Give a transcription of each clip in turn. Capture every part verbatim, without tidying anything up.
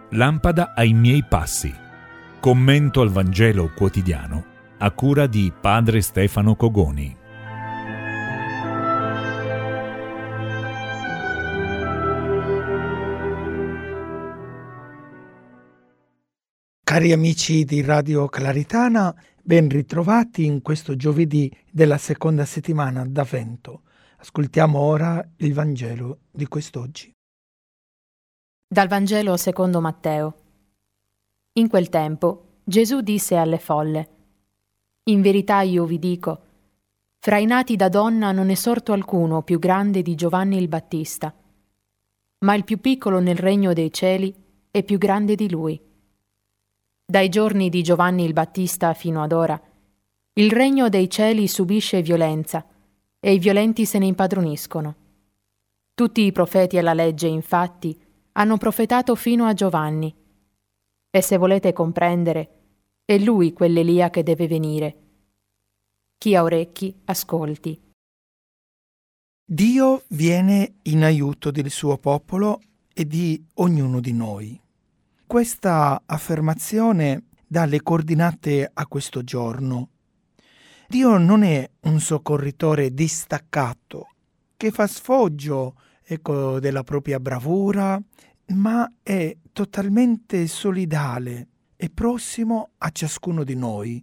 lampada ai miei passi. Commento al Vangelo quotidiano a cura di Padre Stefano Cogoni. Cari amici di Radio Claritana, ben ritrovati in questo giovedì della seconda settimana d'Avvento. Ascoltiamo ora il Vangelo di quest'oggi. Dal Vangelo secondo Matteo. In quel tempo Gesù disse alle folle: In verità io vi dico, fra i nati da donna non è sorto alcuno più grande di Giovanni il Battista, ma il più piccolo nel regno dei cieli è più grande di lui. Dai giorni di Giovanni il Battista fino ad ora, il regno dei cieli subisce violenza e i violenti se ne impadroniscono. Tutti i profeti e la legge, infatti, hanno profetato fino a Giovanni. E se volete comprendere, è lui quell'Elia che deve venire. Chi ha orecchi, ascolti. Dio viene in aiuto del suo popolo e di ognuno di noi. Questa affermazione dà le coordinate a questo giorno. Dio non è un soccorritore distaccato che fa sfoggio, ecco, della propria bravura, ma è totalmente solidale e prossimo a ciascuno di noi.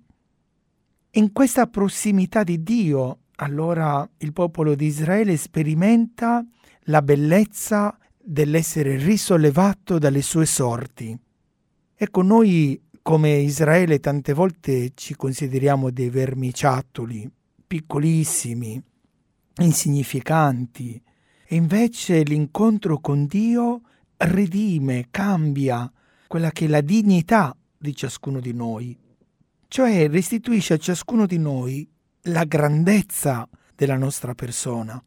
In questa prossimità di Dio, allora il popolo di Israele sperimenta la bellezza dell'essere risollevato dalle sue sorti. Ecco, noi come Israele tante volte ci consideriamo dei vermiciattoli, piccolissimi, insignificanti, e invece l'incontro con Dio redime, cambia quella che è la dignità di ciascuno di noi, cioè restituisce a ciascuno di noi la grandezza della nostra persona.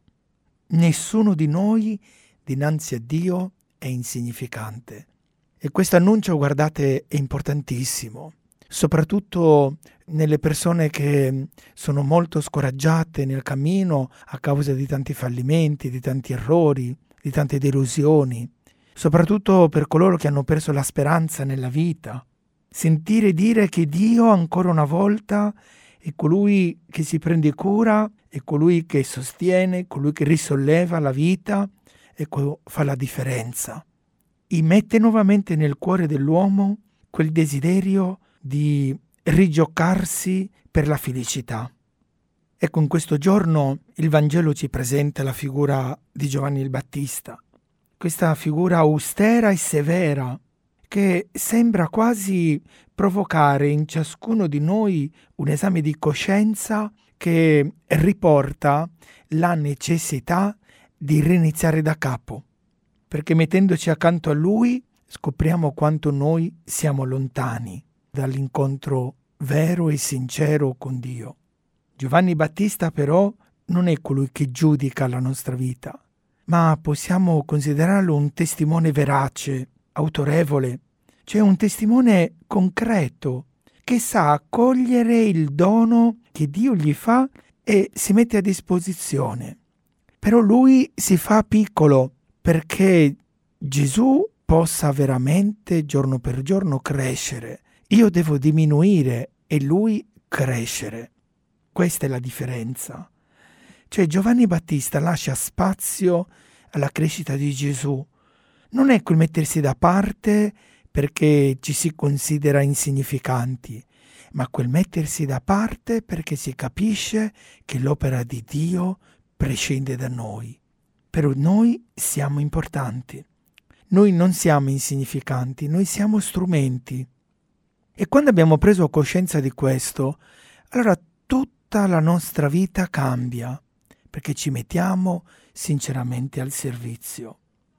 Nessuno di noi dinanzi a Dio è insignificante. E questo annuncio, guardate, è importantissimo, soprattutto nelle persone che sono molto scoraggiate nel cammino a causa di tanti fallimenti, di tanti errori, di tante delusioni. Soprattutto per coloro che hanno perso la speranza nella vita. Sentire dire che Dio ancora una volta è colui che si prende cura, è colui che sostiene, colui che risolleva la vita, ecco, fa la differenza. E mette nuovamente nel cuore dell'uomo quel desiderio di rigiocarsi per la felicità. Ecco, in questo giorno il Vangelo ci presenta la figura di Giovanni il Battista. Questa figura austera e severa che sembra quasi provocare in ciascuno di noi un esame di coscienza che riporta la necessità di riniziare da capo, perché mettendoci accanto a lui scopriamo quanto noi siamo lontani dall'incontro vero e sincero con Dio. Giovanni Battista però non è colui che giudica la nostra vita, ma possiamo considerarlo un testimone verace, autorevole, cioè un testimone concreto, che sa accogliere il dono che Dio gli fa e si mette a disposizione. Però lui si fa piccolo perché Gesù possa veramente giorno per giorno crescere. Io devo diminuire e lui crescere. Questa è la differenza. Cioè Giovanni Battista lascia spazio alla crescita di Gesù. Non è quel mettersi da parte perché ci si considera insignificanti, ma quel mettersi da parte perché si capisce che l'opera di Dio prescinde da noi. Però noi siamo importanti. Noi non siamo insignificanti, noi siamo strumenti. E quando abbiamo preso coscienza di questo, allora tutta la nostra vita cambia, perché ci mettiamo sinceramente al servizio.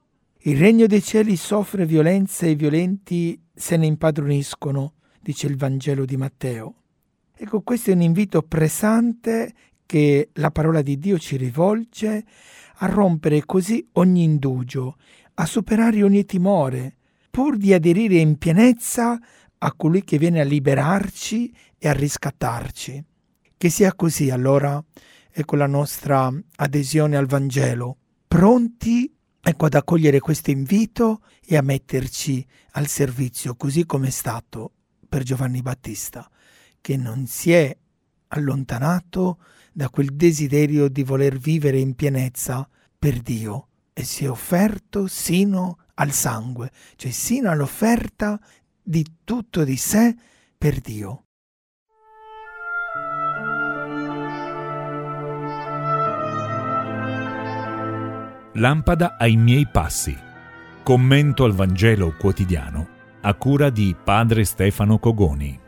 Il regno dei cieli soffre violenza e i violenti se ne impadroniscono, dice il Vangelo di Matteo. Ecco, questo è un invito pressante che la parola di Dio ci rivolge a rompere così ogni indugio, a superare ogni timore, pur di aderire in pienezza a colui che viene a liberarci e a riscattarci. Che sia così allora, ecco la nostra adesione al Vangelo, pronti Ecco, ad accogliere questo invito e a metterci al servizio, così come è stato per Giovanni Battista, che non si è allontanato da quel desiderio di voler vivere in pienezza per Dio e si è offerto sino al sangue, cioè sino all'offerta di tutto di sé per Dio. Lampada ai miei passi. Commento al Vangelo quotidiano a cura di Padre Stefano Cogoni.